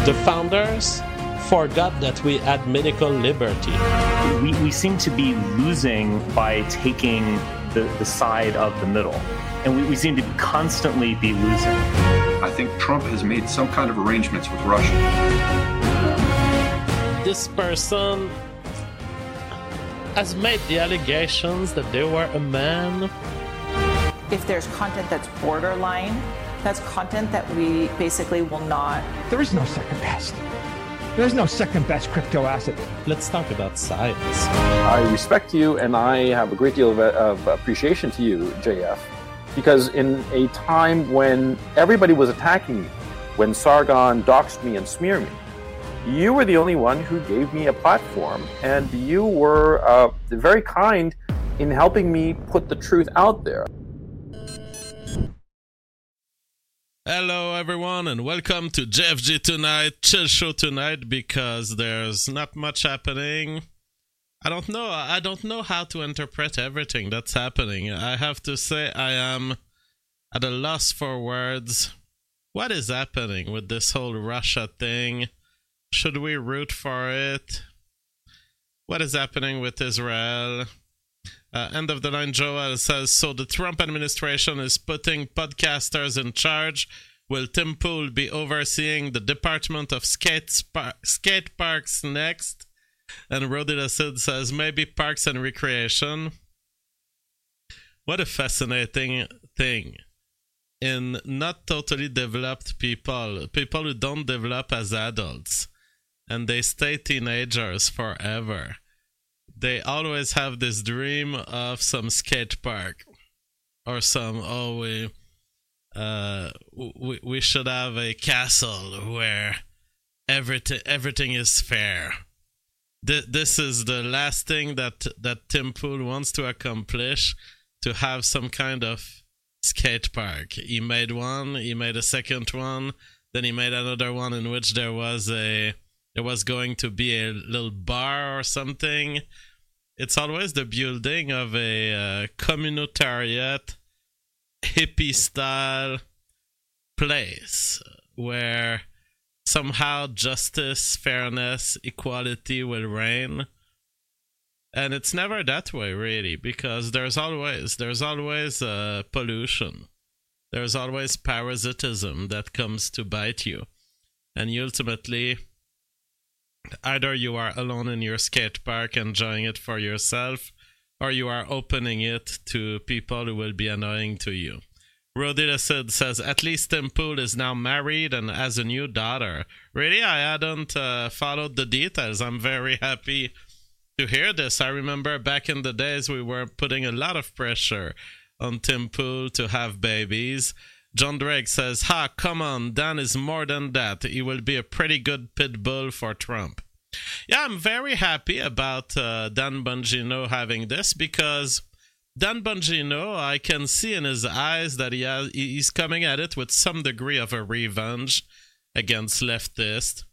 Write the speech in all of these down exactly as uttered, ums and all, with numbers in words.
The founders forgot that we had medical liberty. We, we seem to be losing by taking the, the side of the middle. And we, we seem to constantly be losing. I think Trump has made some kind of arrangements with Russia. This person has made the allegations that they were a man. If there's content that's borderline, that's content that we basically will not. There is no second best. There's no second best crypto asset. Let's talk about science. I respect you, and I have a great deal of, of appreciation to you, J F, because in a time when everybody was attacking me, when Sargon doxed me and smeared me, you were the only one who gave me a platform, and you were uh, very kind in helping me put the truth out there. Hello everyone and welcome to J F G Tonight, chill show tonight, because there's not much happening. I don't know, I don't know how to interpret everything that's happening. I have to say I am at a loss for words. What is happening with this whole Russia thing? Should we root for it? What is happening with Israel? Uh, end of the line, Joel says, so the Trump administration is putting podcasters in charge. Will Tim Pool be overseeing the Department of Skate, Sp- skate Parks next? And Rodi Acid says, maybe Parks and Recreation. What a fascinating thing. In not totally developed people, people who don't develop as adults, and they stay teenagers forever. They always have this dream of some skate park or some, oh, we, uh, we, we should have a castle where everything, everything is fair. Th- this is the last thing that, that Tim Pool wants to accomplish, to have some kind of skate park. He made one, he made a second one, then he made another one in which there was a, there was going to be a little bar or something. It's always the building of a uh, communitariat, hippie-style place where somehow justice, fairness, equality will reign. And it's never that way, really, because there's always, there's always uh, pollution. There's always parasitism that comes to bite you. And you ultimately, either you are alone in your skate park enjoying it for yourself, or you are opening it to people who will be annoying to you. Rodi Acid says, at least Tim Pool is now married and has a new daughter. Really? I hadn't uh, followed the details. I'm very happy to hear this. I remember back in the days we were putting a lot of pressure on Tim Pool to have babies. John Drake says, ha, come on, Dan is more than that. He will be a pretty good pit bull for Trump. Yeah, I'm very happy about uh, Dan Bongino having this, because Dan Bongino, I can see in his eyes that he has, he's coming at it with some degree of a revenge against leftists.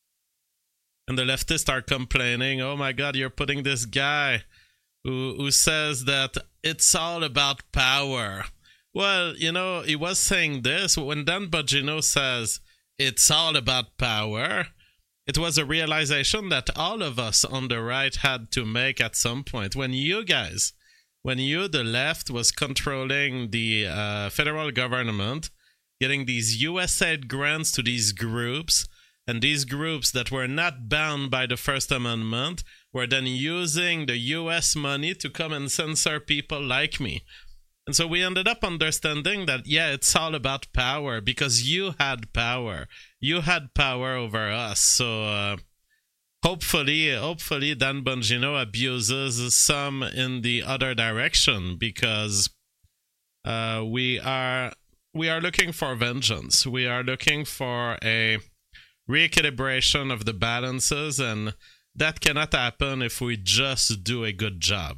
And the leftists are complaining, oh my God, you're putting this guy who, who says that it's all about power. Well, you know, he was saying this when Dan Bongino says it's all about power. It was a realization that all of us on the right had to make at some point. When you guys, when you, the left, was controlling the uh, federal government, getting these U S aid grants to these groups, and these groups that were not bound by the First Amendment were then using the U S money to come and censor people like me. And so we ended up understanding that, yeah, it's all about power, because you had power. You had power over us. So uh, hopefully, hopefully Dan Bongino abuses some in the other direction, because uh, we are we are looking for vengeance. We are looking for a reequilibration of the balances, and that cannot happen if we just do a good job.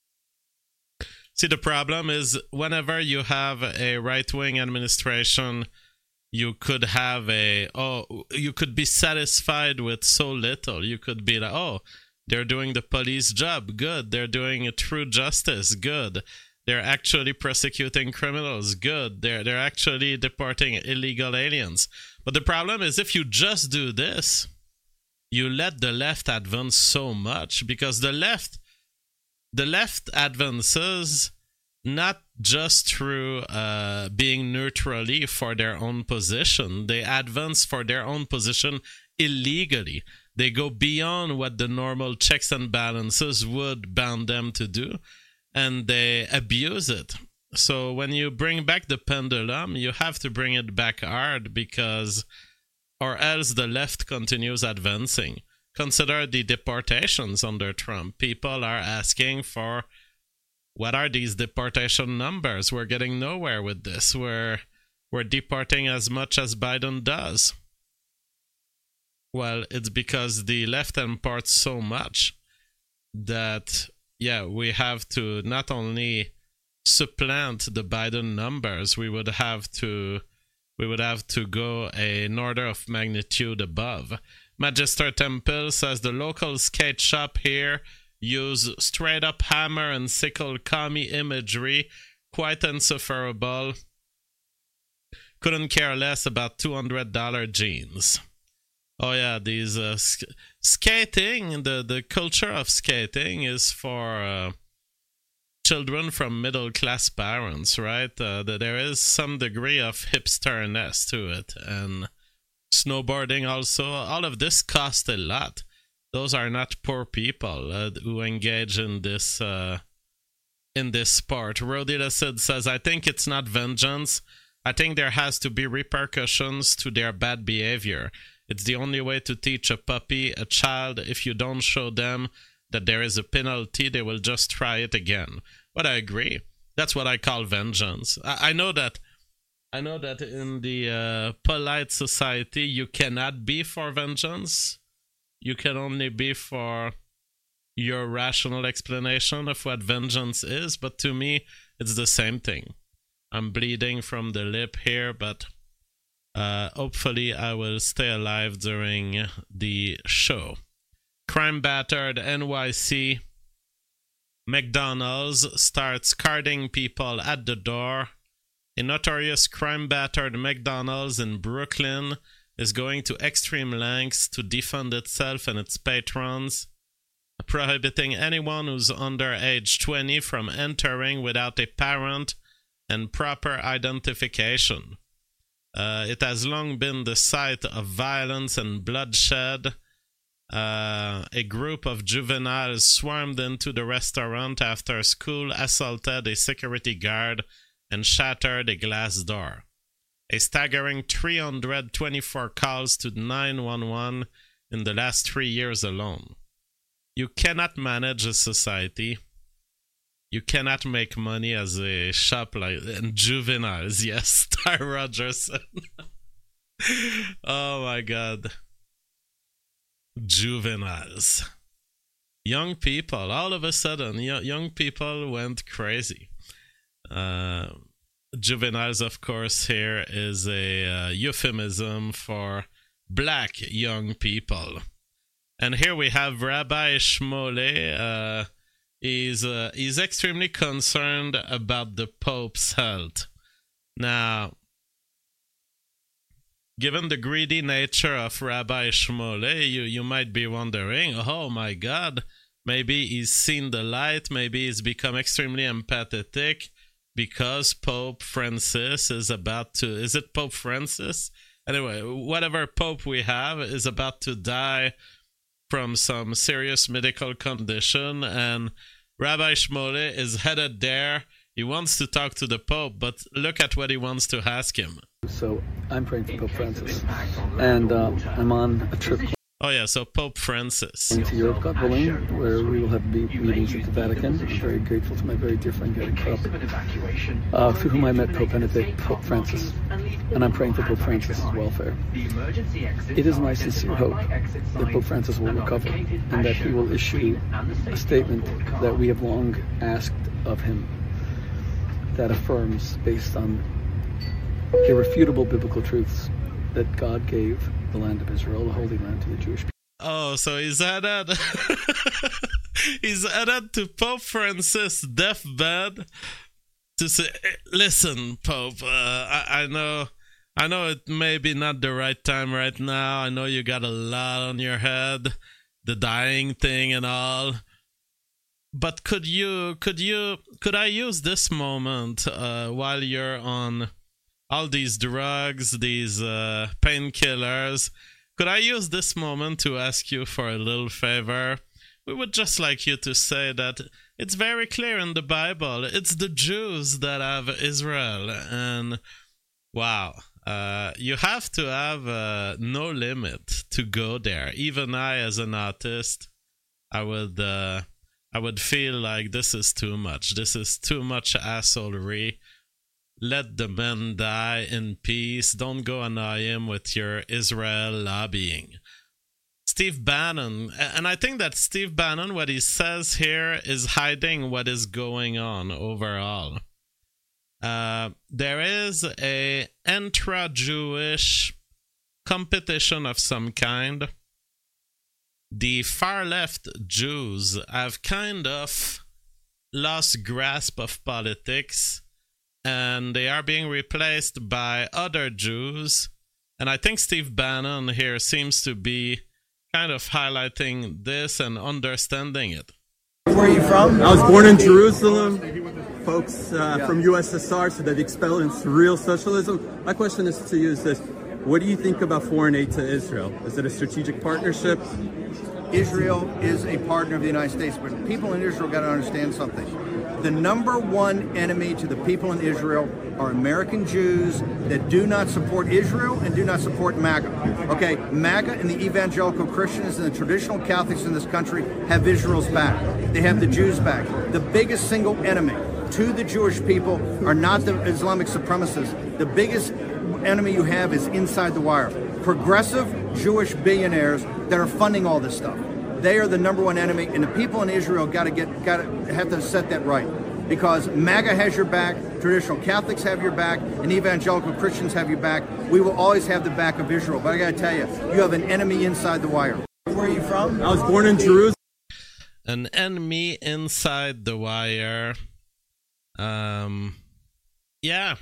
See, the problem is whenever you have a right-wing administration, you could have a, oh, you could be satisfied with so little. You could be like, oh, they're doing the police job, good. They're doing a true justice, good. They're actually prosecuting criminals. Good. They're they're actually deporting illegal aliens. But the problem is, if you just do this, you let the left advance so much, because the left the left advances not just through uh, being neutrally for their own position. They advance for their own position illegally. They go beyond what the normal checks and balances would bound them to do, and they abuse it. So when you bring back the pendulum, you have to bring it back hard, because or else the left continues advancing. Consider the deportations under Trump. People are asking for, what are these deportation numbers? We're getting nowhere with this. We're, we're deporting as much as Biden does. Well, it's because the left imports so much that, yeah, we have to not only supplant the Biden numbers, we would have to we would have to go an order of magnitude above. Magister Temple says the local skate shop here use straight up hammer and sickle commie imagery, quite insufferable. Couldn't care less about two hundred dollars jeans. Oh yeah, these uh, sk- skating, the, the culture of skating is for uh, children from middle-class parents, right? Uh, there is some degree of hipsterness to it. And snowboarding also, all of this costs a lot. Those are not poor people uh, who engage in this uh, in this sport. Rodila says, I think it's not vengeance. I think there has to be repercussions to their bad behavior. It's the only way to teach a puppy, a child. If you don't show them that there is a penalty, they will just try it again. But I agree. That's what I call vengeance. I, I know that I know that in the uh, polite society, you cannot be for vengeance. You can only be for your rational explanation of what vengeance is. But to me, it's the same thing. I'm bleeding from the lip here, but uh, hopefully I will stay alive during the show. Crime battered N Y C. McDonald's starts carding people at the door. A notorious crime-battered McDonald's in Brooklyn is going to extreme lengths to defend itself and its patrons, prohibiting anyone who's under age twenty from entering without a parent and proper identification. Uh, it has long been the site of violence and bloodshed. Uh, a group of juveniles swarmed into the restaurant after school assaulted a security guard and shattered a glass door. A staggering three hundred twenty-four calls to nine one one in the last three years alone. You cannot manage a society. You cannot make money as a shop like and juveniles. Yes, Ty Rogerson. Oh my God. Juveniles. Young people. All of a sudden, young people went crazy. Uh, juveniles, of course, here is a uh, euphemism for black young people. And here we have Rabbi Shmuley. Uh, he's, uh, he's extremely concerned about the Pope's health. Now, given the greedy nature of Rabbi Shmuley, you, you might be wondering, oh my God, maybe he's seen the light, maybe he's become extremely empathetic because Pope Francis is about to, is it Pope Francis? Anyway, whatever Pope we have is about to die from some serious medical condition, and Rabbi Shmuley is headed there. He wants to talk to the Pope, but look at what he wants to ask him. So I'm praying for Pope Francis, and uh, I'm on a trip. Oh yeah, so Pope Francis. Going to Europe, God willing, where we will have meetings at the Vatican. I'm very grateful to my very dear friend Gary Kopp, uh, through whom I met Pope Benedict, Pope Francis, and I'm praying for Pope Francis' welfare. It is my sincere hope that Pope Francis will recover and that he will issue a statement that we have long asked of him, that affirms, based on irrefutable biblical truths, that God gave the land of Israel, the Holy Land, to the Jewish people. Oh, so he's headed, he's headed to Pope Francis' deathbed to say, listen, Pope, uh, I, I know I know it may be not the right time right now. I know you got a lot on your head, the dying thing and all. But could you, could you, could I use this moment uh, while you're on all these drugs, these uh, painkillers? Could I use this moment to ask you for a little favor? We would just like you to say that it's very clear in the Bible. It's the Jews that have Israel. And wow, uh, you have to have uh, no limit to go there. Even I, as an artist, I would... Uh, I would feel like this is too much. This is too much assholery. Let the men die in peace. Don't go annoy him with your Israel lobbying. Steve Bannon, and I think that Steve Bannon, what he says here is hiding what is going on overall. Uh, there is a intra-Jewish competition of some kind. The far-left Jews have kind of lost grasp of politics, and they are being replaced by other Jews. And I think Steve Bannon here seems to be kind of highlighting this and understanding it. Where are you from? I was born in Jerusalem. Folks uh, yeah. from U S S R, so they've experienced real socialism. My question is to you is this. What do you think about foreign aid to Israel? Is it a strategic partnership? Israel is a partner of the United States, but people in Israel got to understand something. The number one enemy to the people in Israel are American Jews that do not support Israel and do not support MAGA. Okay, MAGA and the evangelical Christians and the traditional Catholics in this country have Israel's back. They have the Jews' back. The biggest single enemy to the Jewish people are not the Islamic supremacists. The biggest enemy you have is inside the wire. Progressive Jewish billionaires that are funding all this stuff. They are the number one enemy, and the people in Israel got to get, got to have to set that right, because MAGA has your back, traditional Catholics have your back, and evangelical Christians have your back. We will always have the back of Israel. But I got to tell you, you have an enemy inside the wire. Where are you from? I was born in Jerusalem. An enemy inside the wire. Um, yeah.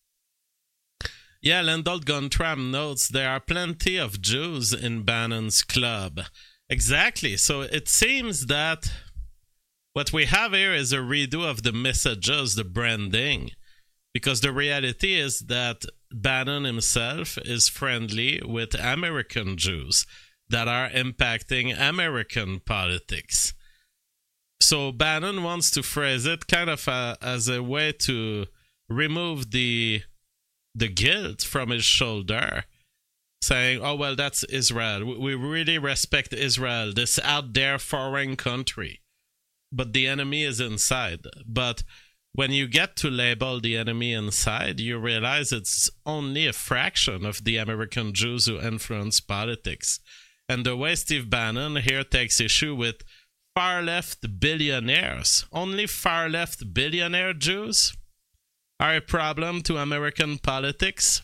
Yeah, Lendolt Gontram notes there are plenty of Jews in Bannon's club. Exactly. So it seems that what we have here is a redo of the messages, the branding, because the reality is that Bannon himself is friendly with American Jews that are impacting American politics. So Bannon wants to phrase it kind of a, as a way to remove the the guilt from his shoulder, saying, oh, well, that's Israel. We really respect Israel, this out there foreign country. But the enemy is inside. But when you get to label the enemy inside, you realize it's only a fraction of the American Jews who influence politics. And the way Steve Bannon here takes issue with far-left billionaires, only far-left billionaire Jews are a problem to American politics.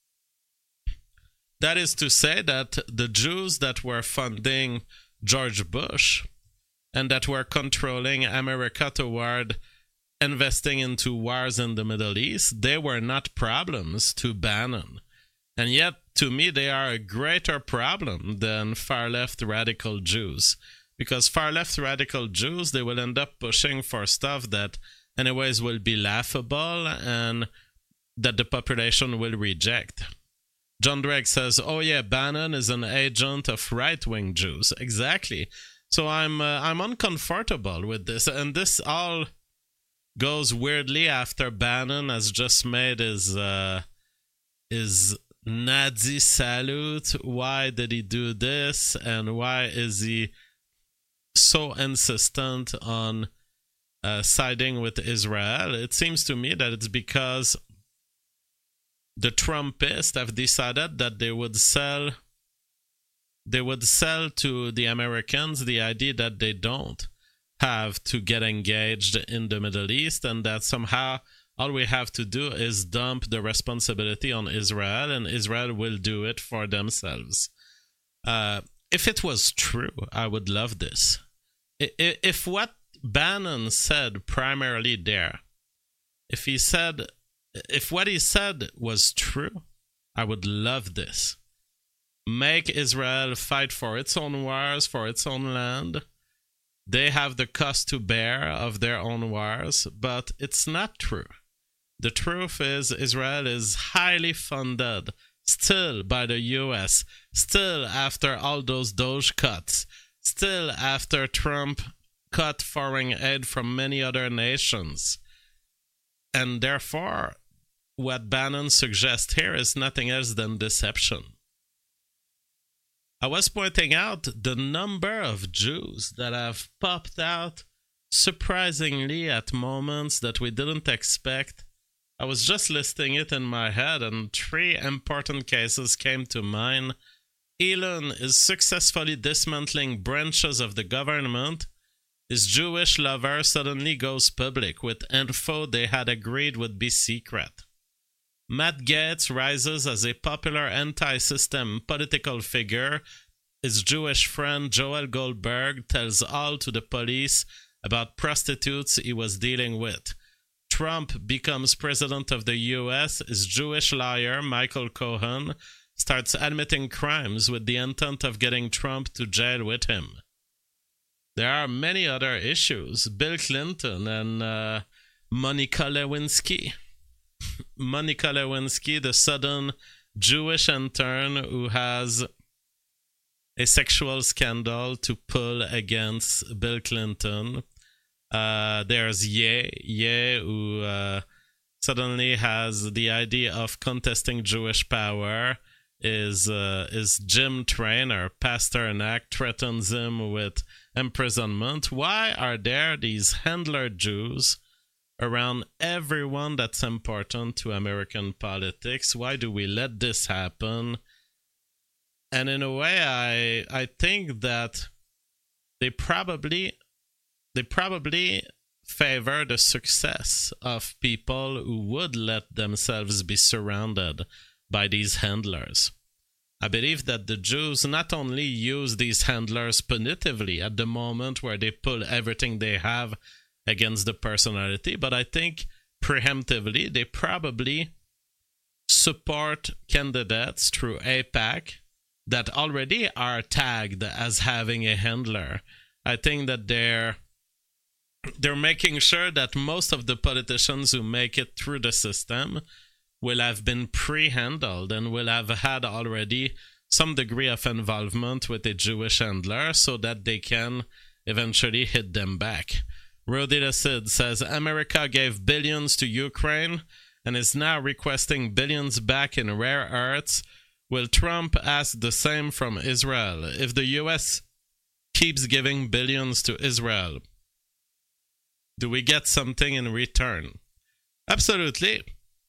That is to say that the Jews that were funding George Bush and that were controlling America toward investing into wars in the Middle East, they were not problems to Bannon. And yet, to me, they are a greater problem than far-left radical Jews. Because far-left radical Jews, they will end up pushing for stuff that anyways will be laughable and that the population will reject. John Drake says, oh yeah, Bannon is an agent of right-wing Jews. Exactly. So I'm uh, I'm uncomfortable with this. And this all goes weirdly after Bannon has just made his, uh, his Nazi salute. Why did he do this? And why is he so insistent on Uh, siding with Israel? It seems to me that it's because the Trumpists have decided that they would sell they would sell to the Americans the idea that they don't have to get engaged in the Middle East, and that somehow all we have to do is dump the responsibility on Israel, and Israel will do it for themselves. Uh, if it was true, I would love this. If what Bannon said primarily there If he said, if what he said was true, I would love this. Make Israel fight for its own wars, for its own land. They have the cost to bear of their own wars, but it's not true. The truth is Israel is highly funded, still by the U S, still after all those Doge cuts, still after Trump cut foreign aid from many other nations. And therefore, what Bannon suggests here is nothing else than deception. I was pointing out the number of Jews that have popped out surprisingly at moments that we didn't expect. I was just listing it in my head, and three important cases came to mind. Elon is successfully dismantling branches of the government. His Jewish lover suddenly goes public with info they had agreed would be secret. Matt Gaetz rises as a popular anti-system political figure. His Jewish friend Joel Goldberg tells all to the police about prostitutes he was dealing with. Trump becomes president of the U S. His Jewish lawyer, Michael Cohen, starts admitting crimes with the intent of getting Trump to jail with him. There are many other issues. Bill Clinton and uh, Monica Lewinsky. Monica Lewinsky, the sudden Jewish intern who has a sexual scandal to pull against Bill Clinton. Uh, there's Ye, Ye, who uh, suddenly has the idea of contesting Jewish power. Is uh, is Jim Trainer, Pasternak, threatens him with imprisonment. Why are there these handler Jews around everyone that's important to American politics? Why do we let this happen? And in a way, I I think that they probably they probably favor the success of people who would let themselves be surrounded by these handlers. I believe that the Jews not only use these handlers punitively at the moment where they pull everything they have against the personality, but I think preemptively they probably support candidates through AIPAC that already are tagged as having a handler. I think that they're they're making sure that most of the politicians who make it through the system will have been pre-handled and will have had already some degree of involvement with a Jewish handler so that they can eventually hit them back. Rudy Lassid says, America gave billions to Ukraine and is now requesting billions back in rare earths. Will Trump ask the same from Israel? If the U S keeps giving billions to Israel, do we get something in return? Absolutely.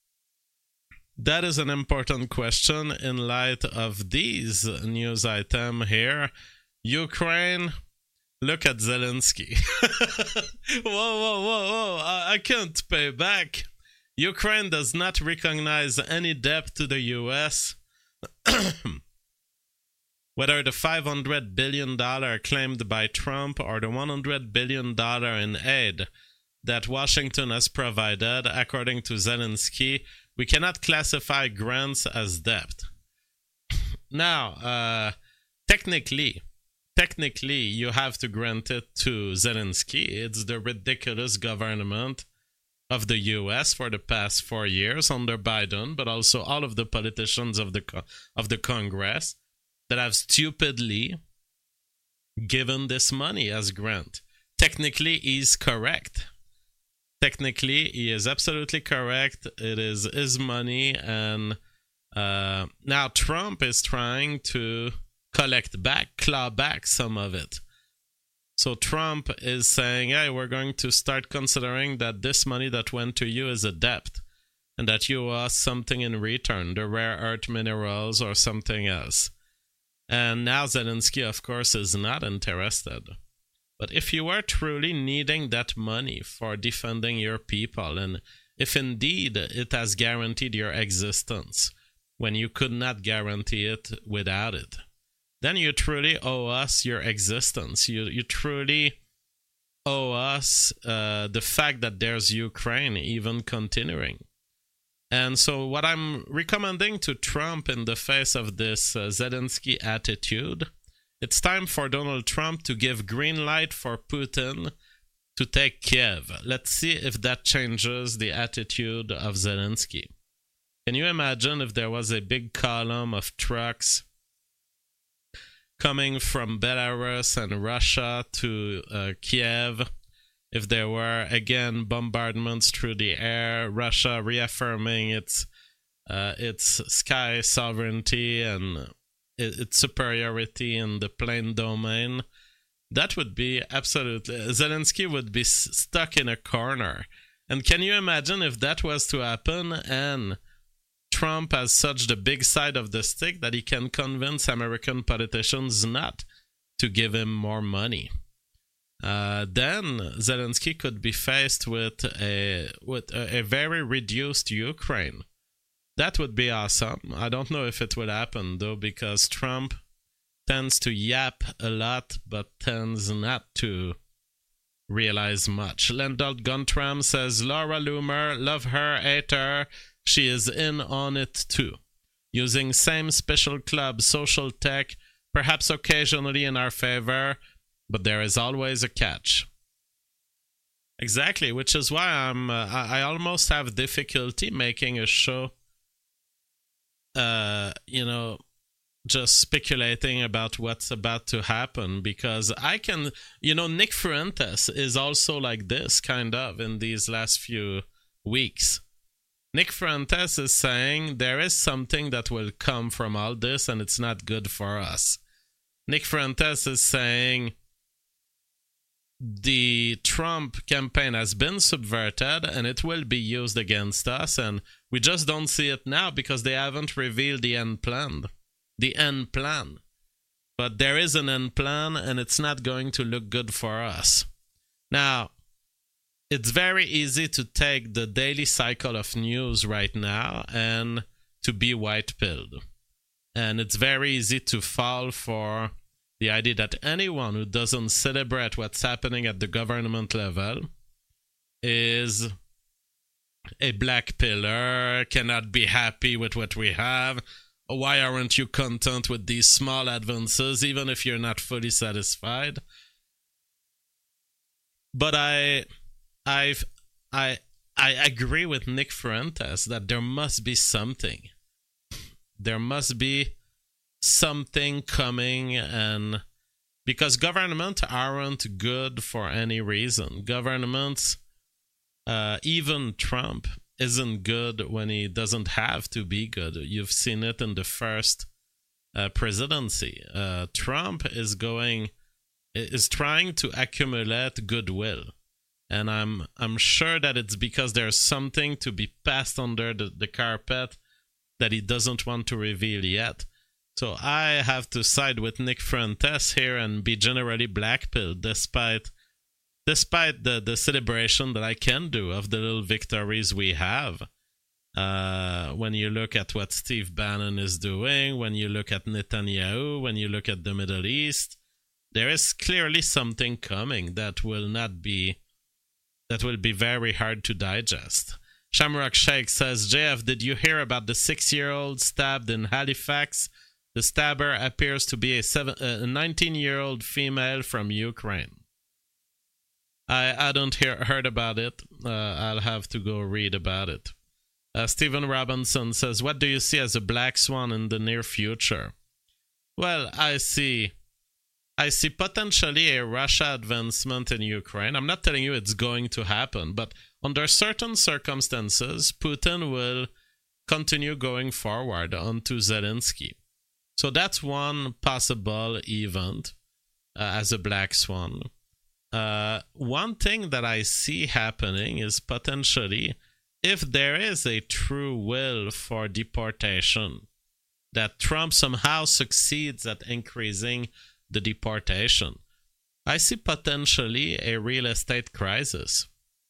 That is an important question in light of these news items here. Ukraine, look at Zelensky. whoa, whoa, whoa, whoa, I, I can't pay back. Ukraine does not recognize any debt to the U S. Whether the five hundred billion dollars claimed by Trump or the one hundred billion dollars in aid that Washington has provided, according to Zelensky, we cannot classify grants as debt. Now, uh, technically, technically, you have to grant it to Zelensky. It's the ridiculous government of the U S for the past four years under Biden, but also all of the politicians of the co- of the Congress that have stupidly given this money as grant. Technically, he's correct. Technically, he is absolutely correct. It is his money, and uh, now Trump is trying to collect back, claw back some of it. So Trump is saying, hey, we're going to start considering that this money that went to you is a debt, and that you owe us something in return, the rare earth minerals or something else. And now Zelensky, of course, is not interested. But if you are truly needing that money for defending your people, and if indeed it has guaranteed your existence when you could not guarantee it without it, then you truly owe us your existence. You you truly owe us uh, the fact that there's Ukraine even continuing. And so what I'm recommending to Trump in the face of this uh, Zelensky attitude, it's time for Donald Trump to give green light for Putin to take Kiev. Let's see if that changes the attitude of Zelensky. Can you imagine if there was a big column of trucks coming from Belarus and Russia to uh, Kiev? If there were, again, bombardments through the air, Russia reaffirming its uh, its sky sovereignty and its superiority in the plain domain, that would be absolutely... Zelensky would be s- stuck in a corner. And can you imagine if that was to happen and Trump has such the big side of the stick that he can convince American politicians not to give him more money? Uh, then Zelensky could be faced with a with a, a very reduced Ukraine. That would be awesome. I don't know if it will happen though, because Trump tends to yap a lot, but tends not to realize much. Lendalt Guntram says, Laura Loomer, love her, hate her, she is in on it too. Using same special club, social tech, perhaps occasionally in our favor, but there is always a catch. Exactly, which is why I'm. Uh, I almost have difficulty making a show. Uh, you know, just speculating about what's about to happen, because I can. You know, Nick Fuentes is also like this, kind of, in these last few weeks. Nick Fuentes is saying there is something that will come from all this, and it's not good for us. Nick Fuentes is saying the Trump campaign has been subverted and it will be used against us, and we just don't see it now because they haven't revealed the end plan. The end plan. But there is an end plan and it's not going to look good for us. Now, it's very easy to take the daily cycle of news right now and to be white-pilled. And it's very easy to fall for the idea that anyone who doesn't celebrate what's happening at the government level is a black pillar, cannot be happy with what we have. Why aren't you content with these small advances, even if you're not fully satisfied? But I, I've, I, I agree with Nick Fuentes that there must be something. There must be something coming, and because governments aren't good for any reason. Governments, uh, even Trump, isn't good when he doesn't have to be good. You've seen it in the first uh, presidency. Uh, Trump is going, is trying to accumulate goodwill, and I'm I'm sure that it's because there's something to be passed under the, the carpet that he doesn't want to reveal yet. So I have to side with Nick Fuentes here and be generally blackpilled, despite despite the, the celebration that I can do of the little victories we have. Uh, when you look at what Steve Bannon is doing, when you look at Netanyahu, when you look at the Middle East, there is clearly something coming that will not be, that will be very hard to digest. Shamrock Sheikh says, J F, did you hear about the six-year-old stabbed in Halifax? The stabber appears to be a, seven, a nineteen-year-old female from Ukraine. I, I don't hear, heard about it. Uh, I'll have to go read about it. Uh, Stephen Robinson says, what do you see as a black swan in the near future? Well, I see, I see potentially a Russia advancement in Ukraine. I'm not telling you it's going to happen, but under certain circumstances, Putin will continue going forward onto Zelensky. So that's one possible event uh, as a black swan. Uh, one thing that I see happening is potentially, if there is a true will for deportation, that Trump somehow succeeds at increasing the deportation, I see potentially a real estate crisis.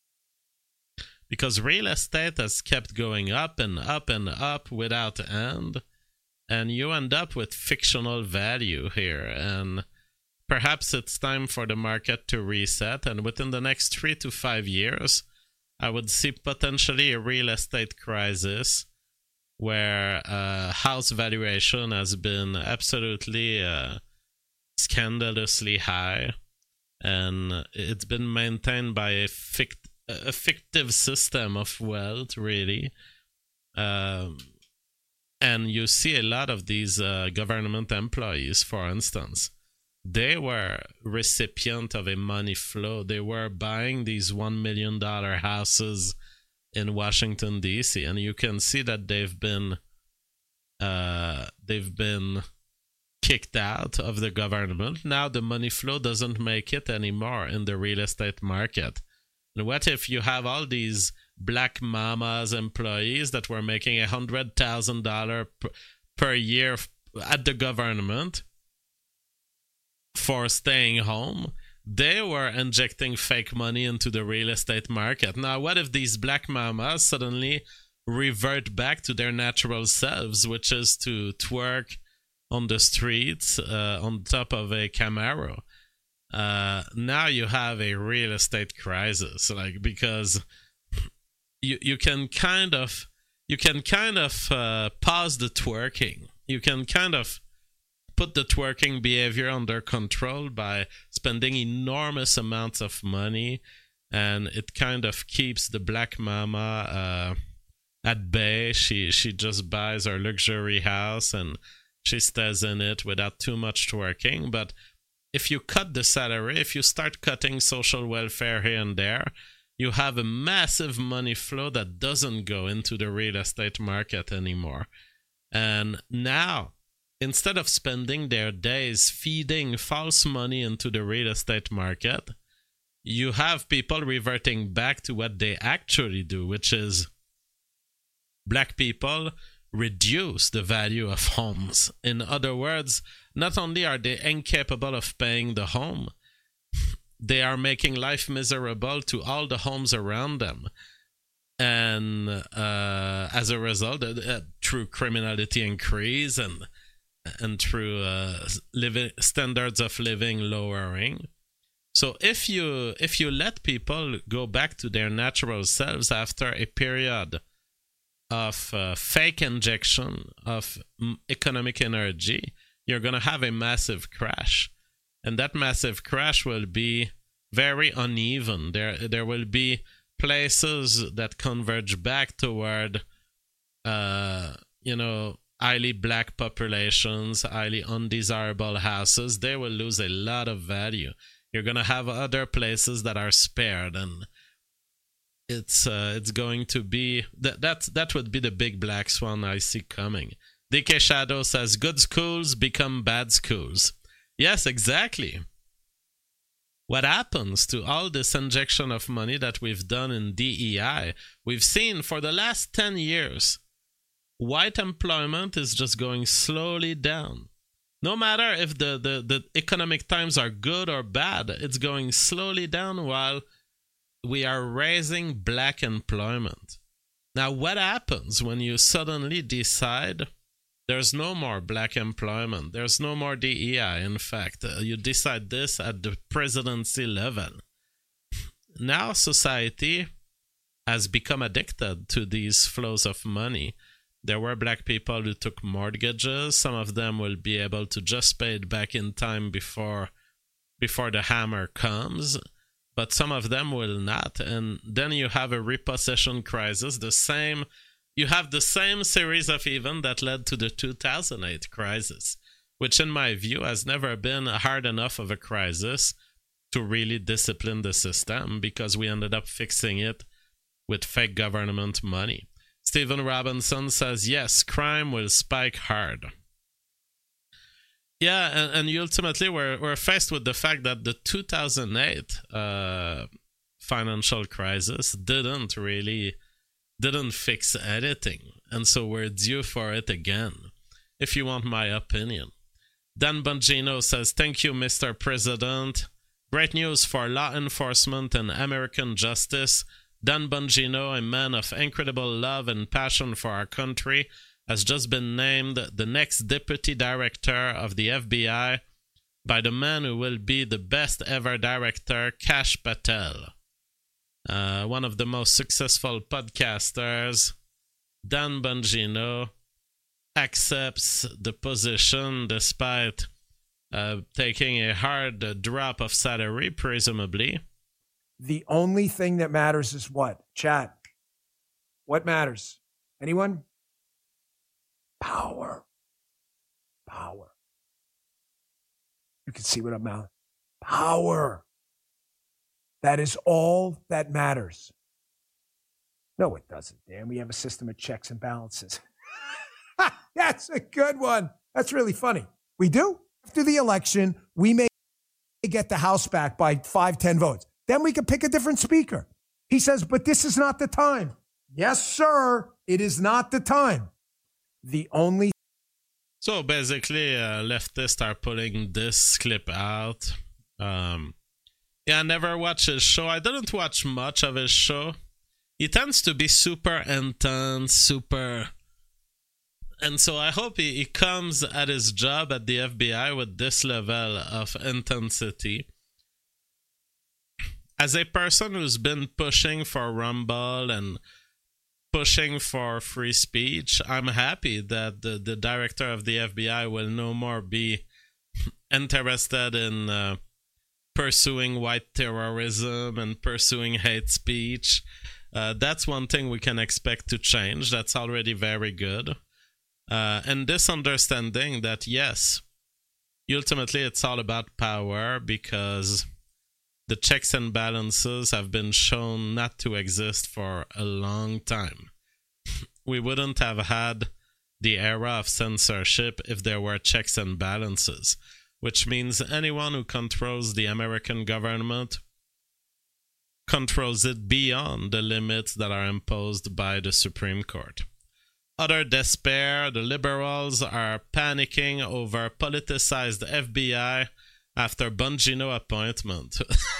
Because real estate has kept going up and up and up without end, and you end up with fictional value here. And perhaps it's time for the market to reset, and within the next three to five years, I would see potentially a real estate crisis where uh, house valuation has been absolutely uh, scandalously high, and it's been maintained by a, fict- a fictive system of wealth, really. Um, and you see a lot of these uh, government employees, for instance. They were recipient of a money flow. They were buying these one million dollars houses in Washington, D C, and you can see that they've been uh, they've been kicked out of the government. Now the money flow doesn't make it anymore in the real estate market. And what if you have all these Black Mama's employees that were making one hundred thousand dollars per year at the government for staying home? They were injecting fake money into the real estate market. Now, what if these Black Mamas suddenly revert back to their natural selves, which is to twerk on the streets uh, on top of a Camaro? Uh, now you have a real estate crisis, like, because you you can kind of you can kind of uh, pause the twerking. You can kind of put the twerking behavior under control by spending enormous amounts of money, and it kind of keeps the Black Mama uh, at bay. She she just buys her luxury house and she stays in it without too much twerking. But if you cut the salary, if you start cutting social welfare here and there, you have a massive money flow that doesn't go into the real estate market anymore. And now, instead of spending their days feeding false money into the real estate market, you have people reverting back to what they actually do, which is Black people reduce the value of homes. In other words, not only are they incapable of paying the home, they are making life miserable to all the homes around them. And uh, as a result, uh, through criminality increase and and through uh, living standards of living lowering. So if you if you let people go back to their natural selves after a period of uh, fake injection of economic energy, you're going to have a massive crash. And that massive crash will be very uneven. There, there will be places that converge back toward, uh, you know, highly Black populations, highly undesirable houses. They will lose a lot of value. You're going to have other places that are spared, and it's uh, it's going to be that that that would be the big black swan I see coming. D K Shadow says good schools become bad schools. Yes, exactly. What happens to all this injection of money that we've done in D E I? We've seen for the last ten years, white employment is just going slowly down. No matter if the, the, the economic times are good or bad, it's going slowly down while we are raising Black employment. Now, what happens when you suddenly decide there's no more Black employment, there's no more D E I? In fact, uh, you decide this at the presidency level. Now society has become addicted to these flows of money. There were Black people who took mortgages. Some of them will be able to just pay it back in time before before the hammer comes, but some of them will not. And then you have a repossession crisis. The same, you have the same series of events that led to the two thousand eight crisis, which in my view has never been hard enough of a crisis to really discipline the system, because we ended up fixing it with fake government money. Stephen Robinson says, yes, crime will spike hard. Yeah, and, and ultimately we're, we're faced with the fact that the two thousand eight uh, financial crisis didn't really, didn't fix anything. And so we're due for it again, if you want my opinion. Dan Bongino says, thank you, Mister President. Great news for law enforcement and American justice. Dan Bongino, a man of incredible love and passion for our country, has just been named the next deputy director of the F B I by the man who will be the best ever director, Kash Patel. Uh, one of the most successful podcasters, Dan Bongino, accepts the position despite uh, taking a hard uh, drop of salary, presumably. The only thing that matters is what? Chat. What matters? Anyone? Power. Power. You can see what I'm mouthing. Power. That is all that matters. No, it doesn't, Dan. We have a system of checks and balances. That's a good one. That's really funny. We do. After the election, we may get the House back by five, ten votes. Then we can pick a different speaker. He says, but this is not the time. Yes, sir. It is not the time. The only. So basically, uh, leftists are putting this clip out. Um, yeah, I never watched his show. I didn't watch much of his show. He tends to be super intense, super... And so I hope he, he comes at his job at the F B I with this level of intensity. As a person who's been pushing for Rumble and pushing for free speech, I'm happy that the, the director of the F B I will no more be interested in uh, pursuing white terrorism and pursuing hate speech. Uh, that's one thing we can expect to change. That's already very good. Uh, and this understanding that, yes, ultimately it's all about power because the checks and balances have been shown not to exist for a long time. We wouldn't have had the era of censorship if there were checks and balances, which means anyone who controls the American government controls it beyond the limits that are imposed by the Supreme Court. Utter despair, the liberals are panicking over politicized F B I after Bongino appointment.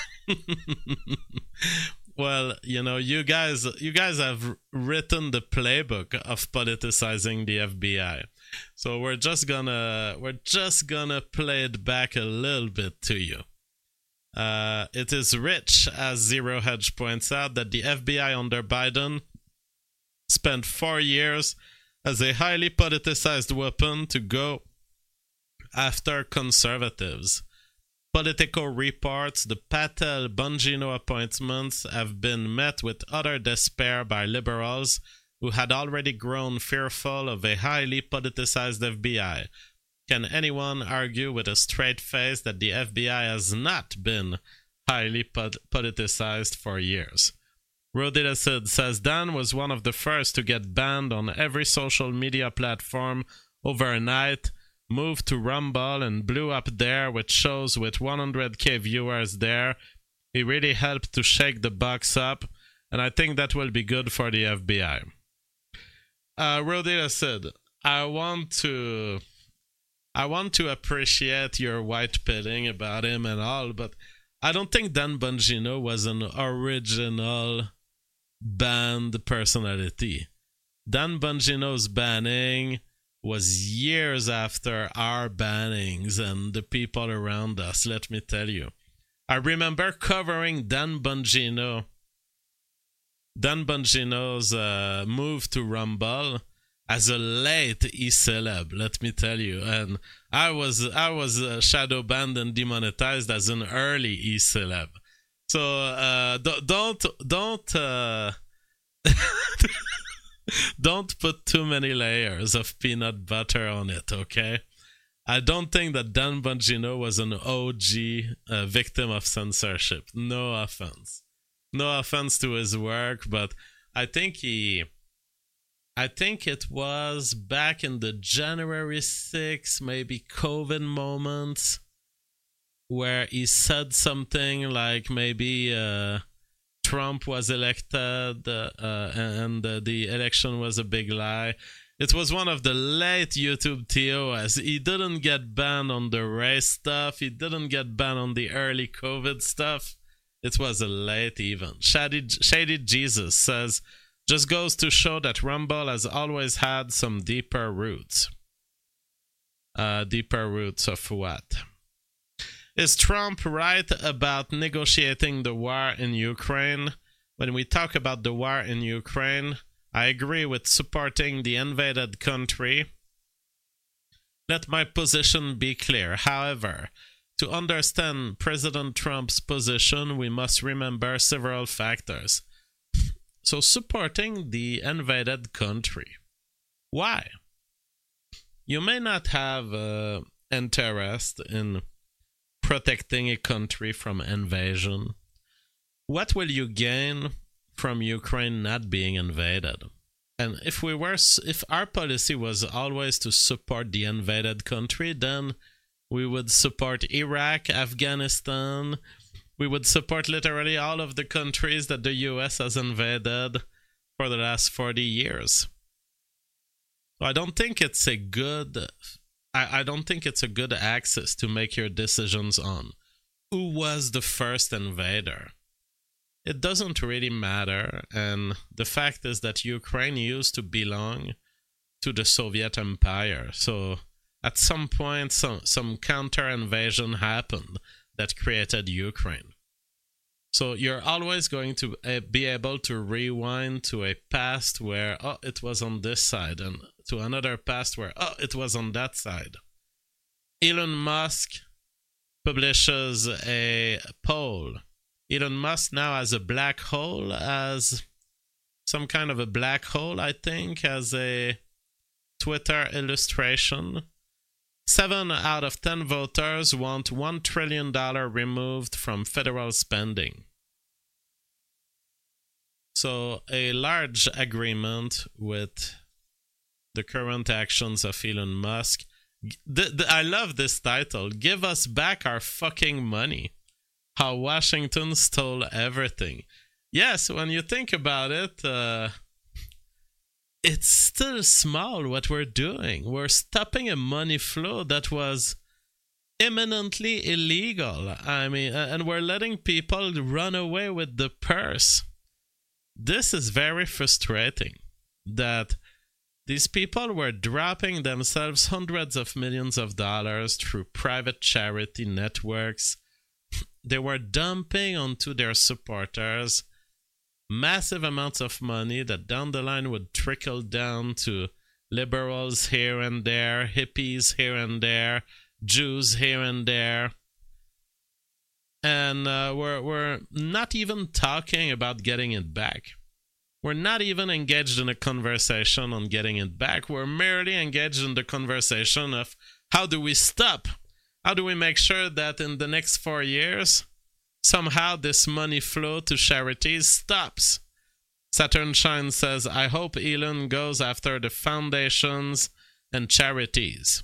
Well, you know, you guys you guys have written the playbook of politicizing the F B I. So we're just gonna we're just gonna play it back a little bit to you. Uh, it is rich, as Zero Hedge points out, that the F B I under Biden spent four years as a highly politicized weapon to go after conservatives. Political reports, the Patel-Bongino appointments have been met with utter despair by liberals who had already grown fearful of a highly politicized F B I. Can anyone argue with a straight face that the F B I has not been highly pot- politicized for years? Rodilacid says Dan was one of the first to get banned on every social media platform overnight, moved to Rumble and blew up there with shows with one hundred K viewers there. He really helped to shake the box up, and I think that will be good for the F B I. Uh, Rodilacid, I want to... I want to appreciate your white pilling about him and all, but I don't think Dan Bongino was an original banned personality. Dan Bongino's banning was years after our bannings and the people around us, let me tell you. I remember covering Dan Bongino, Dan Bongino's uh, move to Rumble as a late e-celeb, let me tell you. And I was I was uh, shadow banned and demonetized as an early e-celeb. So uh, don't don't don't uh, don't put too many layers of peanut butter on it, okay? I don't think that Dan Bongino was an O G uh, victim of censorship. No offense, no offense to his work, but I think he. I think it was back in the January sixth, maybe COVID moments, where he said something like maybe uh, Trump was elected uh, and uh, the election was a big lie. It was one of the late YouTube T O S. He didn't get banned on the race stuff. He didn't get banned on the early COVID stuff. It was a late event. Shady, Shady Jesus says, just goes to show that Rumble has always had some deeper roots. Uh, deeper roots of what? Is Trump right about negotiating the war in Ukraine? When we talk about the war in Ukraine, I agree with supporting the invaded country. Let my position be clear. However, to understand President Trump's position, we must remember several factors. So, supporting the invaded country. Why? You may not have uh, interest in protecting a country from invasion. What will you gain from Ukraine not being invaded? And if we were, if our policy was always to support the invaded country, then we would support Iraq, Afghanistan. We would support literally all of the countries that the U S has invaded for the last forty years. So I don't think it's a good, I, I don't think it's a good axis to make your decisions on. Who was the first invader? It doesn't really matter, and the fact is that Ukraine used to belong to the Soviet Empire. So at some point, some, some counter-invasion happened that created Ukraine. So you're always going to uh, be able to rewind to a past where, oh, it was on this side, and to another past where, oh, it was on that side. Elon Musk publishes a poll. Elon Musk now has a black hole, as some kind of a black hole, I think, as a Twitter illustration. Seven out of ten voters want one trillion dollars removed from federal spending. So a large agreement with the current actions of Elon Musk. The, the, I love this title. Give us back our fucking money. How Washington stole everything. Yes, when you think about it, uh, it's still small what we're doing. We're stopping a money flow that was imminently illegal. I mean, and we're letting people run away with the purse. This is very frustrating that these people were dropping themselves hundreds of millions of dollars through private charity networks. They were dumping onto their supporters massive amounts of money that down the line would trickle down to liberals here and there, hippies here and there, Jews here and there. And uh, we're, we're not even talking about getting it back. We're not even engaged in a conversation on getting it back. We're merely engaged in the conversation of how do we stop? How do we make sure that in the next four years, somehow this money flow to charities stops? Saturn Shine says, I hope Elon goes after the foundations and charities.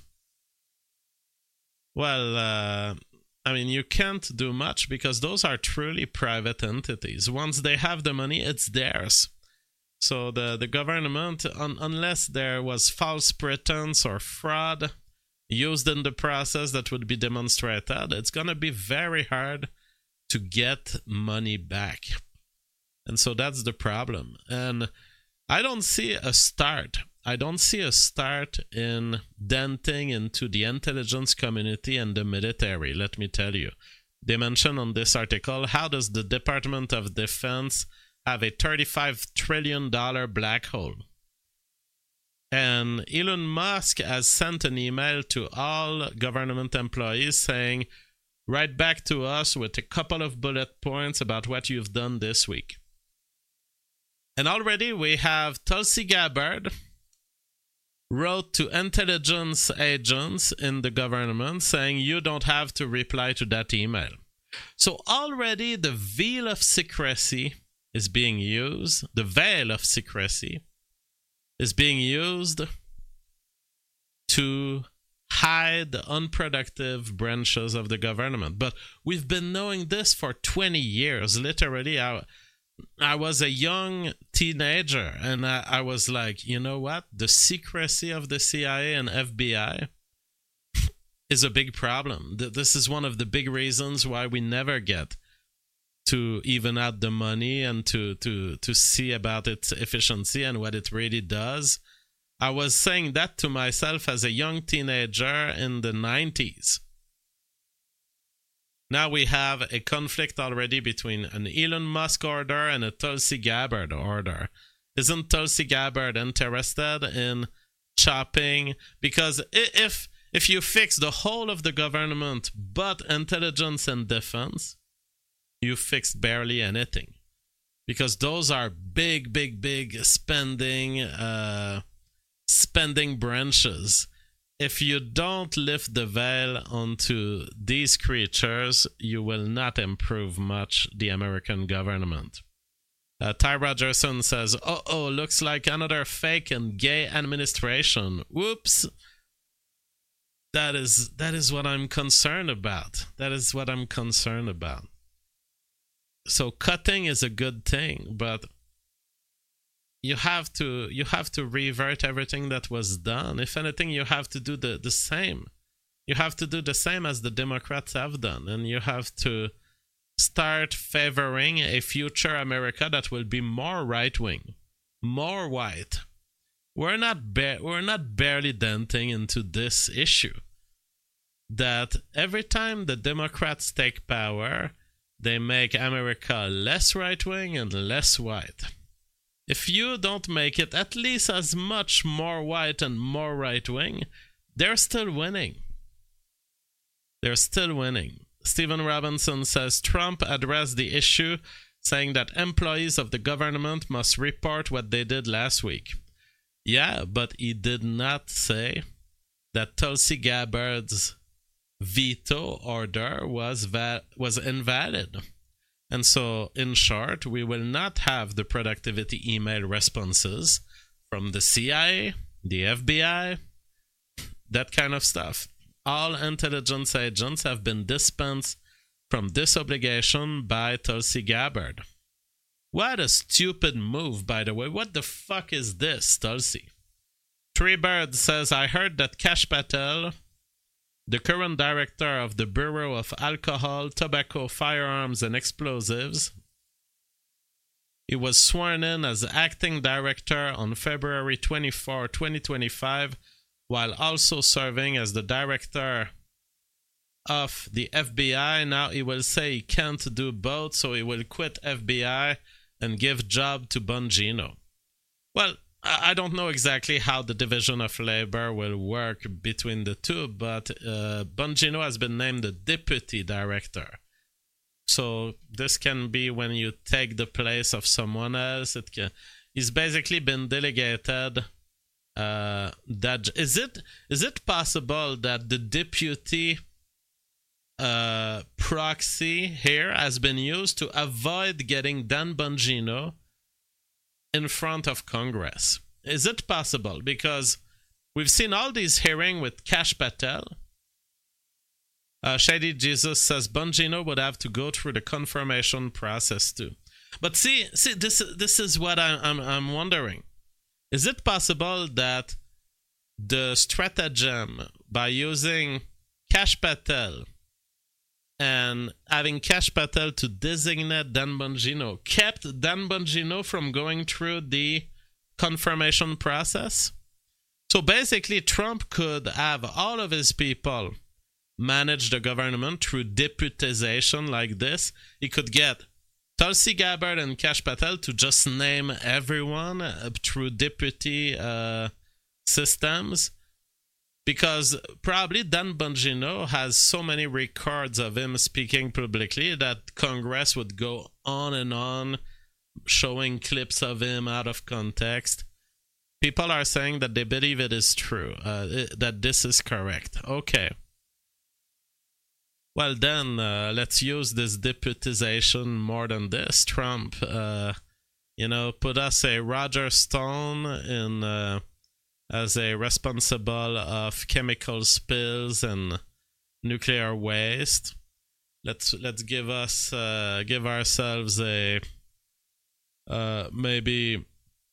Well, uh, I mean, you can't do much because those are truly private entities. Once they have the money, it's theirs. So the, the government, un- unless there was false pretense or fraud used in the process that would be demonstrated, it's going to be very hard to get money back. And so that's the problem. And I don't see a start. I don't see a start in denting into the intelligence community and the military, let me tell you. They mention on this article, how does the Department of Defense have a thirty-five trillion dollars black hole? And Elon Musk has sent an email to all government employees saying, write back to us with a couple of bullet points about what you've done this week. And already we have Tulsi Gabbard wrote to intelligence agents in the government saying you don't have to reply to that email. So already the veil of secrecy is being used, the veil of secrecy is being used to hide the unproductive branches of the government. But we've been knowing this for twenty years. Literally, I, I was a young teenager, and I, I was like, you know what? The secrecy of the C I A and F B I is a big problem. This is one of the big reasons why we never get to even out the money and to, to, to see about its efficiency and what it really does. I was saying that to myself as a young teenager in the nineties. Now we have a conflict already between an Elon Musk order and a Tulsi Gabbard order. Isn't Tulsi Gabbard interested in chopping? Because if if you fix the whole of the government but intelligence and defense, you fixed barely anything. Because those are big, big, big spending, uh, spending branches. If you don't lift the veil onto these creatures, you will not improve much the American government. Uh, Ty Rogerson says, oh, oh, looks like another fake and gay administration. Whoops. That is, that is what I'm concerned about. That is what I'm concerned about. So cutting is a good thing, but you have to you have to revert everything that was done. If anything, you have to do the, the same. You have to do the same as the Democrats have done, and you have to start favoring a future America that will be more right-wing, more white. We're not ba- we're not barely denting into this issue. That every time the Democrats take power, they make America less right-wing and less white. If you don't make it at least as much more white and more right-wing, they're still winning. They're still winning. Stephen Robinson says Trump addressed the issue, saying that employees of the government must report what they did last week. Yeah, but he did not say that Tulsi Gabbard's veto order was va- was invalid. And so, in short, we will not have the productivity email responses from the C I A, the F B I, that kind of stuff. All intelligence agents have been dispensed from this obligation by Tulsi Gabbard. What a stupid move, by the way. What the fuck is this, Tulsi? Treebird says, I heard that Kash Patel, the current director of the Bureau of Alcohol, Tobacco, Firearms, and Explosives, he was sworn in as acting director on February twenty-fourth, twenty twenty-five, while also serving as the director of the F B I. Now he will say he can't do both, so he will quit F B I and give job to Bongino. Well, I don't know exactly how the division of labor will work between the two, but uh, Bongino has been named the deputy director. So this can be when you take the place of someone else. It can, he's basically been delegated. Uh, that is it. Is it possible that the deputy uh, proxy here has been used to avoid getting Dan Bongino in front of Congress? Is it possible? Because we've seen all these hearings with Kash Patel. Uh, Shady Jesus says Bongino would have to go through the confirmation process too. But see, see, this this is what I, I'm I'm wondering. Is it possible that the stratagem by using Kash Patel and having Kash Patel to designate Dan Bongino kept Dan Bongino from going through the confirmation process? So basically, Trump could have all of his people manage the government through deputization like this. He could get Tulsi Gabbard and Kash Patel to just name everyone uh, through deputy uh, systems. Because probably Dan Bongino has so many records of him speaking publicly that Congress would go on and on showing clips of him out of context. People are saying that they believe it is true, uh, it, that this is correct. Okay. Well then, uh, let's use this deputization more than this. Trump, uh, you know, put us a Roger Stone in... Uh, as a responsible of chemical spills and nuclear waste. Let's let's give us uh, give ourselves a uh, maybe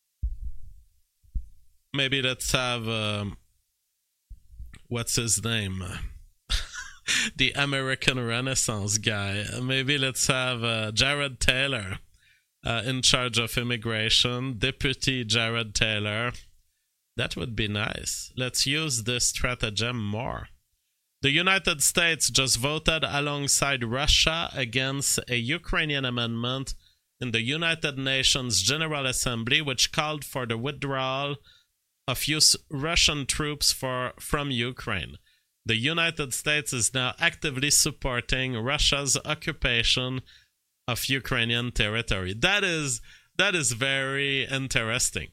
maybe let's have um, what's his name, the American Renaissance guy. Maybe let's have uh, Jared Taylor uh, in charge of immigration, Deputy Jared Taylor. That would be nice. Let's use this stratagem more. The United States just voted alongside Russia against a Ukrainian amendment in the United Nations General Assembly, which called for the withdrawal of U S Russian troops for, from Ukraine. The United States is now actively supporting Russia's occupation of Ukrainian territory. That is, that is very interesting.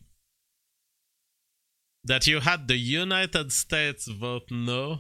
That you had the United States vote no,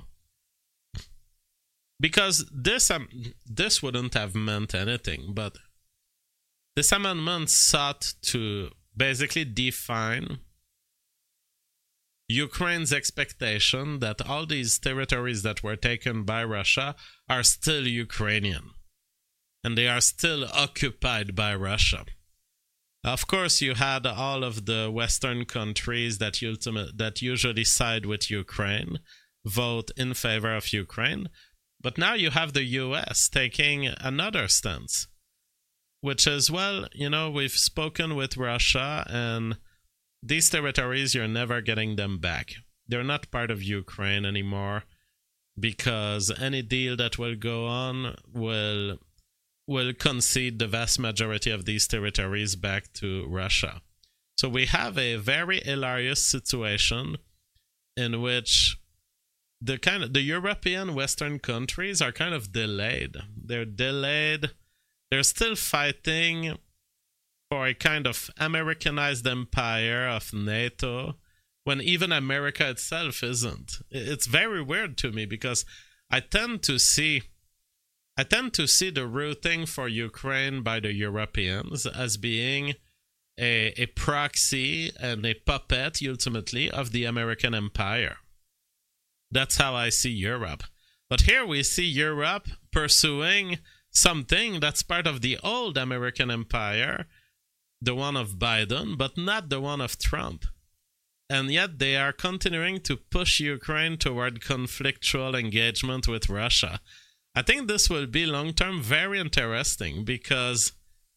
because this um, this wouldn't have meant anything, but this amendment sought to basically define Ukraine's expectation that all these territories that were taken by Russia are still Ukrainian, and they are still occupied by Russia. Of course, you had all of the Western countries that, ultimate, that usually side with Ukraine vote in favor of Ukraine, but now you have the U S taking another stance, which is, well, you know, we've spoken with Russia, and these territories, you're never getting them back. They're not part of Ukraine anymore, because any deal that will go on will will concede the vast majority of these territories back to Russia. So we have a very hilarious situation in which the kind of the European Western countries are kind of delayed. They're delayed. They're still fighting for a kind of Americanized empire of NATO, when even America itself isn't. It's very weird to me, because I tend to see I tend to see the rooting for Ukraine by the Europeans as being a, a proxy and a puppet, ultimately, of the American empire. That's how I see Europe. But here we see Europe pursuing something that's part of the old American empire, the one of Biden, but not the one of Trump. And yet they are continuing to push Ukraine toward conflictual engagement with Russia. I think this will be long-term very interesting, because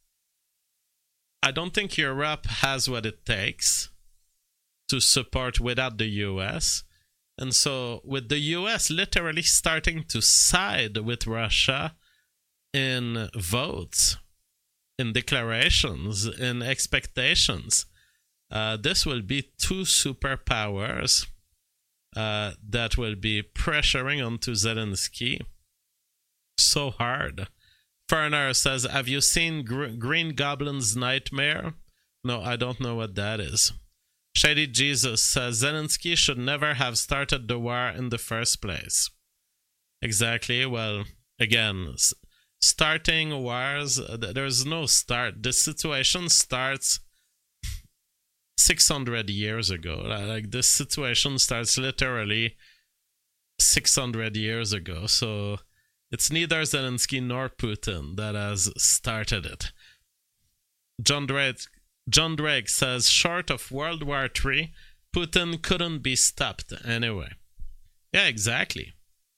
I don't think Europe has what it takes to support without the U S. And so with the U S literally starting to side with Russia in votes, in declarations, in expectations, uh, this will be two superpowers uh, that will be pressuring onto Zelensky so hard. Ferner says, have you seen Gr- Green Goblin's Nightmare? No, I don't know what that is. Shady Jesus says, Zelensky should never have started the war in the first place. Exactly. Well, again, s- starting wars, uh, there's no start. The situation starts six hundred years ago. Like, this situation starts literally six hundred years ago. So it's neither Zelensky nor Putin that has started it. John Drake, John Drake says, short of World War Three, Putin couldn't be stopped anyway. Yeah, exactly.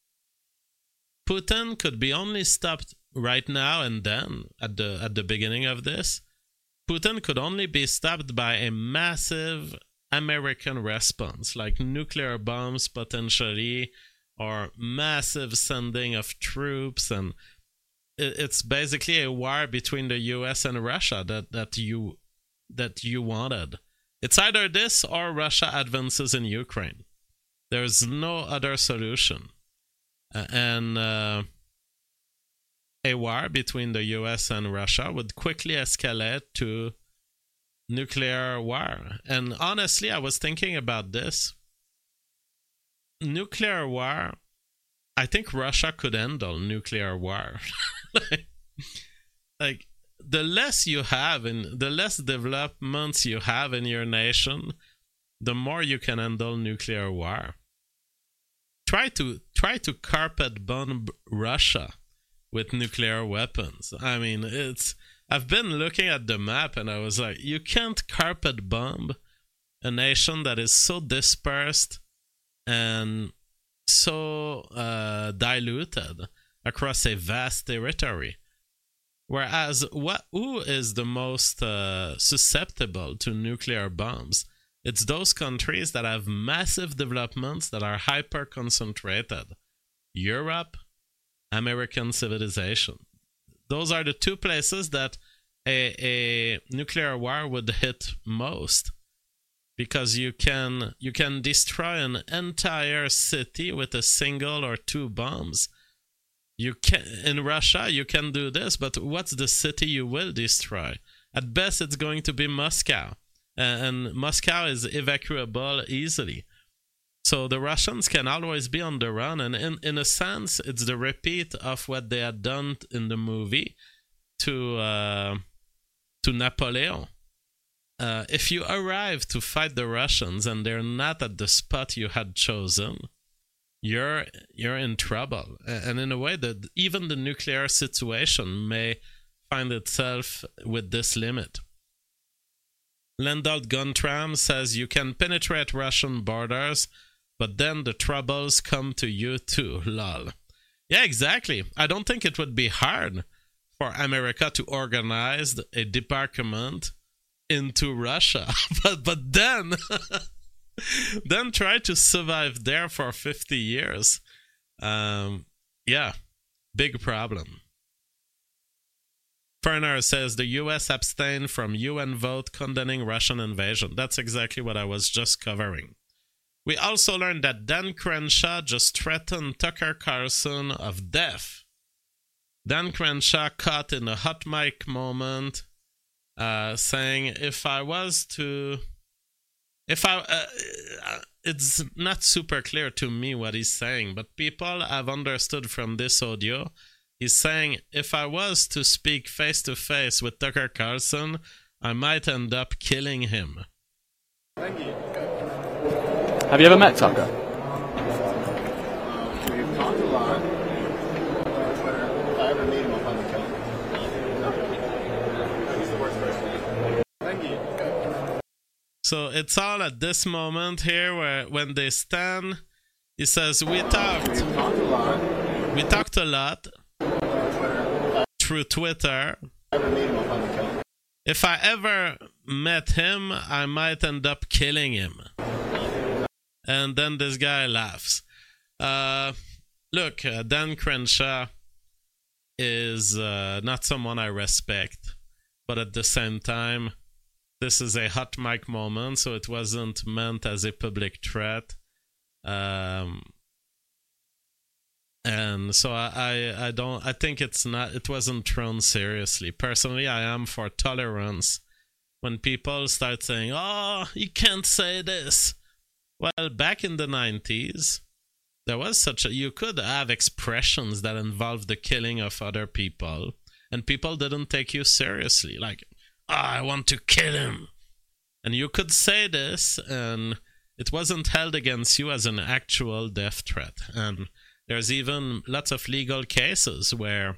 Putin could be only stopped right now and then, at the at the beginning of this. Putin could only be stopped by a massive American response, like nuclear bombs potentially, or massive sending of troops, and it's basically a war between the U S and Russia that, that you that you wanted. It's either this or Russia advances in Ukraine. There's no other solution. Uh, and uh, a war between the U S and Russia would quickly escalate to nuclear war. And honestly, I was thinking about this. Nuclear war, I think Russia could handle nuclear war. like, like, the less you have and the less developments you have in your nation, the more you can handle nuclear war. Try to try to carpet bomb Russia with nuclear weapons. I mean, it's I've been looking at the map and I was like, you can't carpet bomb a nation that is so dispersed and so uh, diluted across a vast territory. Whereas, what, who is the most uh, susceptible to nuclear bombs? It's those countries that have massive developments that are hyper-concentrated. Europe, American civilization. Those are the two places that a, a nuclear war would hit most, because you can you can destroy an entire city with a single or two bombs. You can in Russia you can do this, but what's the city you will destroy? At best, it's going to be Moscow, and Moscow is evacuable easily. So the Russians can always be on the run, and in, in a sense, it's the repeat of what they had done in the movie to uh, to Napoleon. Uh, if you arrive to fight the Russians and they're not at the spot you had chosen, you're you're in trouble. And in a way, that even the nuclear situation may find itself with this limit. Lendalt Guntram says you can penetrate Russian borders, but then the troubles come to you too, lol. Yeah, exactly. I don't think it would be hard for America to organize a debarkment into Russia. but but then, then try to survive there for fifty years. Um, yeah, big problem. Ferner says the U S abstained from U N vote condemning Russian invasion. That's exactly what I was just covering. We also learned that Dan Crenshaw just threatened Tucker Carlson of death. Dan Crenshaw caught in a hot mic moment uh, saying, if I was to... if I, uh, It's not super clear to me what he's saying, but people have understood from this audio. He's saying, if I was to speak face-to-face with Tucker Carlson, I might end up killing him. Have you ever met Tucker? We've talked a lot. If I ever meet him, I'll probably kill him. He's the worst person. Thank you. So it's all at this moment here where when they stand, he says, we talked. We've talked a lot. We talked a lot. Through Twitter. If I ever met him, I might end up killing him. And then this guy laughs. Uh, look, uh, Dan Crenshaw is uh, not someone I respect, but at the same time, this is a hot mic moment, so it wasn't meant as a public threat. Um, and so I, I, I don't, I think it's not, it wasn't thrown seriously. Personally, I am for tolerance. When people start saying, oh, you can't say this. Well, back in the nineties, there was such a, you could have expressions that involved the killing of other people, and people didn't take you seriously. Like, oh, I want to kill him. And you could say this, and it wasn't held against you as an actual death threat. And there's even lots of legal cases where,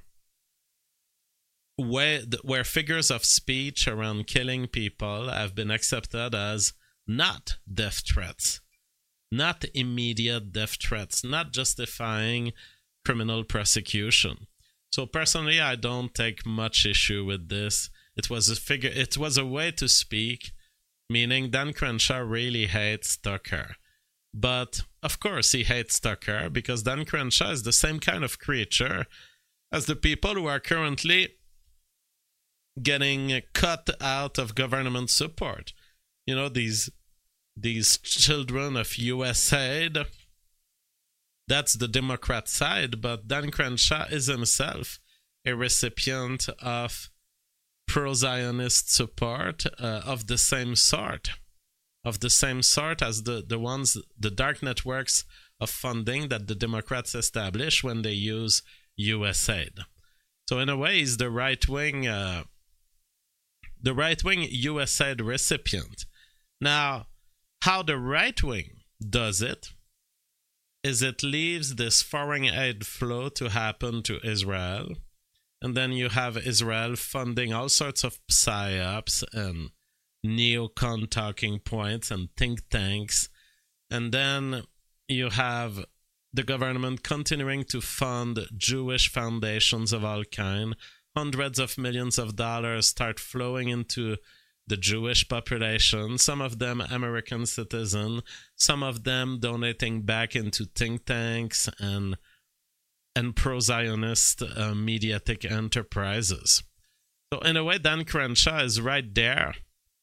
where, where figures of speech around killing people have been accepted as not death threats. Not immediate death threats, not justifying criminal prosecution. So personally, I don't take much issue with this. It was a figure. It was a way to speak, meaning Dan Crenshaw really hates Tucker. But of course, he hates Tucker because Dan Crenshaw is the same kind of creature as the people who are currently getting cut out of government support. You know, these. These children of U S aid, that's the Democrat side, but Dan Crenshaw is himself a recipient of pro-Zionist support uh, of the same sort, of the same sort as the, the ones, the dark networks of funding that the Democrats establish when they use U S aid. So in a way, he's the right-wing, uh, the right-wing U S aid recipient. Now, how the right wing does it is it leaves this foreign aid flow to happen to Israel, and then you have Israel funding all sorts of psyops and neocon talking points and think tanks, and then you have the government continuing to fund Jewish foundations of all kind. Hundreds of millions of dollars start flowing into the Jewish population, some of them American citizens, some of them donating back into think tanks and and pro-Zionist uh, mediatic enterprises. So in a way, Dan Crenshaw is right there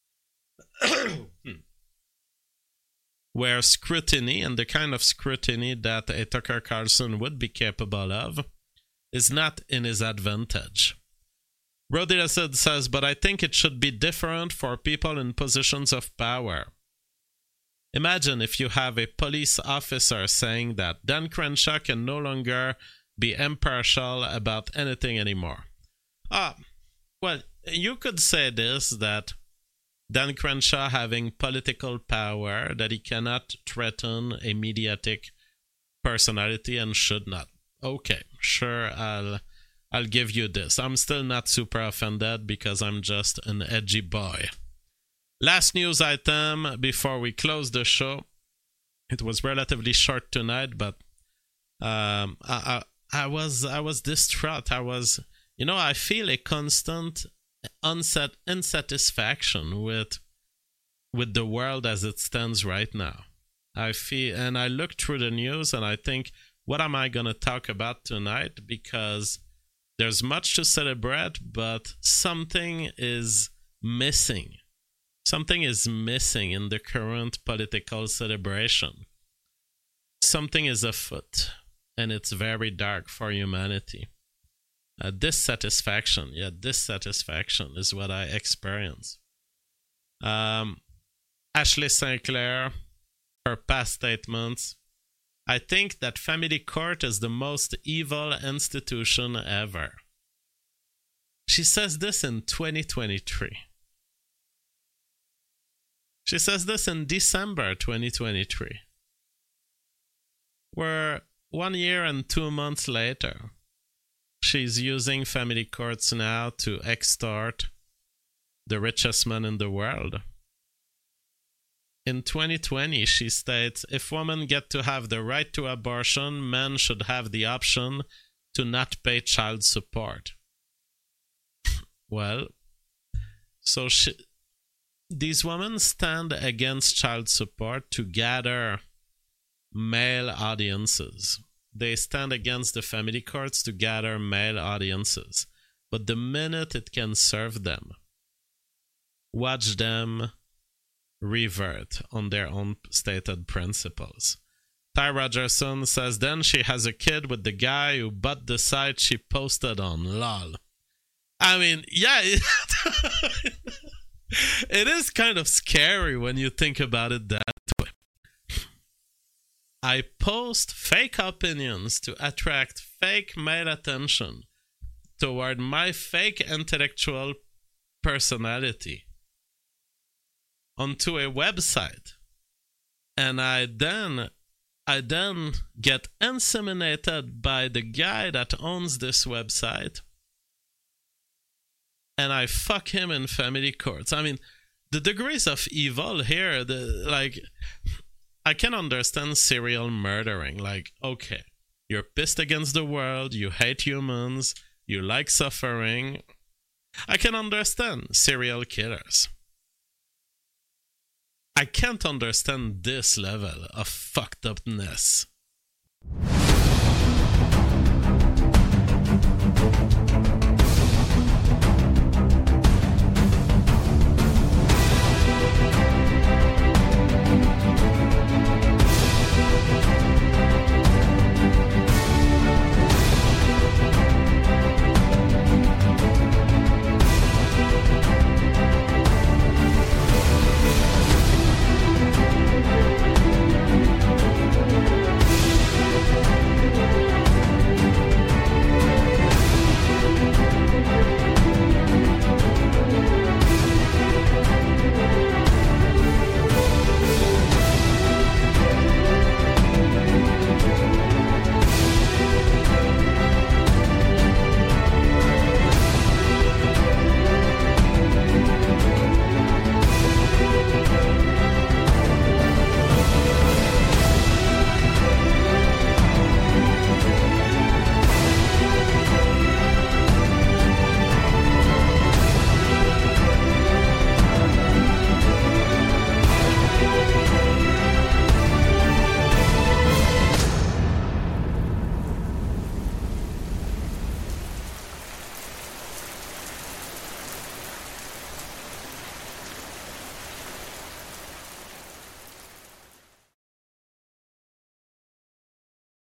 where scrutiny, and the kind of scrutiny that a Tucker Carlson would be capable of, is not in his advantage. Brody Lassid says, but I think it should be different for people in positions of power. Imagine if you have a police officer saying that Dan Crenshaw can no longer be impartial about anything anymore. Ah, well, you could say this, that Dan Crenshaw having political power, that he cannot threaten a mediatic personality and should not. Okay, sure, I'll I'll give you this. I'm still not super offended because I'm just an edgy boy. Last news item before we close the show. It was relatively short tonight, but um, I, I I was I was distraught. I was, you know, I feel a constant unset unsatisfaction with with the world as it stands right now. I feel, and I look through the news and I think, what am I going to talk about tonight? Because there's much to celebrate, but something is missing. Something is missing in the current political celebration. Something is afoot, and it's very dark for humanity. Uh, dissatisfaction, yeah, dissatisfaction is what I experience. Um, Ashley Sinclair, her past statements. I think that family court is the most evil institution ever. She says this in twenty twenty-three. She says this in December twenty twenty-three. We're one year and two months later. She's using family courts now to extort the richest man in the world. In twenty twenty, she states, if women get to have the right to abortion, men should have the option to not pay child support. Well, so she, these women stand against child support to gather male audiences. They stand against the family courts to gather male audiences. But the minute it can serve them, watch them revert on their own stated principles. Ty Rogerson says, then she has a kid with the guy who bought the site she posted on. Lol. I mean, yeah, it, it is kind of scary when you think about it that way. I post fake opinions to attract fake male attention toward my fake intellectual personality onto a website, and I then I then get inseminated by the guy that owns this website, and I fuck him in family courts. I mean, the degrees of evil here, the like. I can understand serial murdering. Like, okay, you're pissed against the world, you hate humans, you like suffering. I can understand serial killers. I can't understand this level of fucked upness.